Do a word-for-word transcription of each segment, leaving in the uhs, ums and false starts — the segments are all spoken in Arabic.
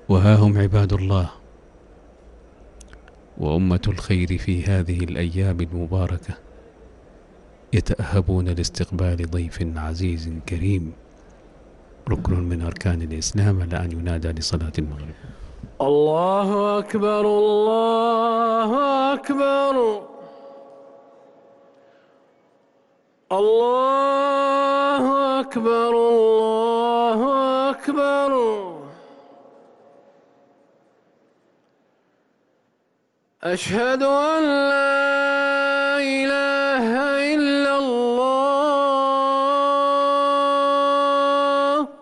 وها هم عباد الله وأمة الخير في هذه الأيام المباركة يتأهبون لاستقبال ضيف عزيز كريم، ركن من أركان الإسلام لأن ينادى لصلاة المغرب. الله أكبر الله أكبر الله أكبر الله أكبر. أشهد أن لا إله إلا الله.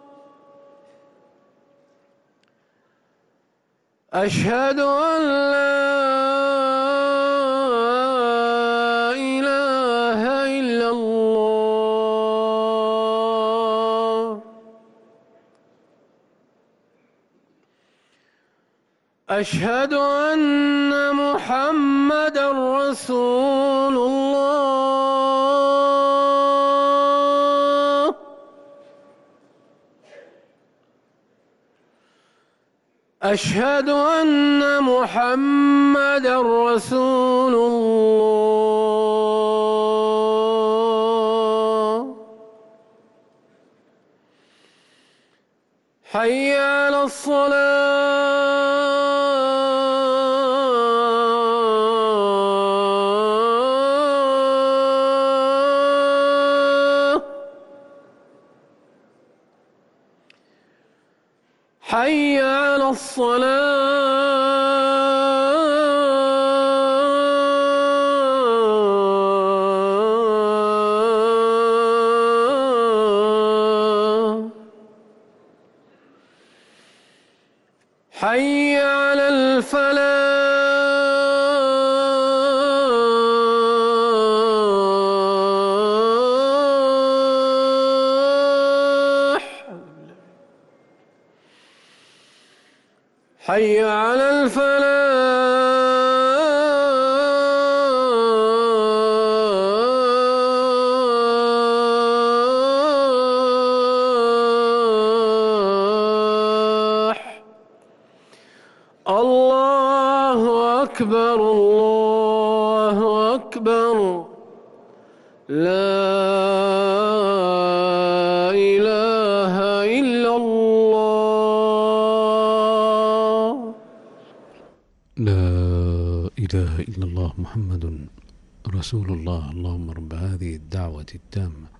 أشهد أن لا إله إلا الله. أشهد أن محمدًا رسول الله. أشهد أن محمدًا رسول الله. حي على الصلاة. حي على الصلاة. حي على الفلاح. حي على الفلاح. الله أكبر الله أكبر. لا إله إلا الله. لا إله إلا الله محمد رسول الله. اللهم رب هذه الدعوة التامة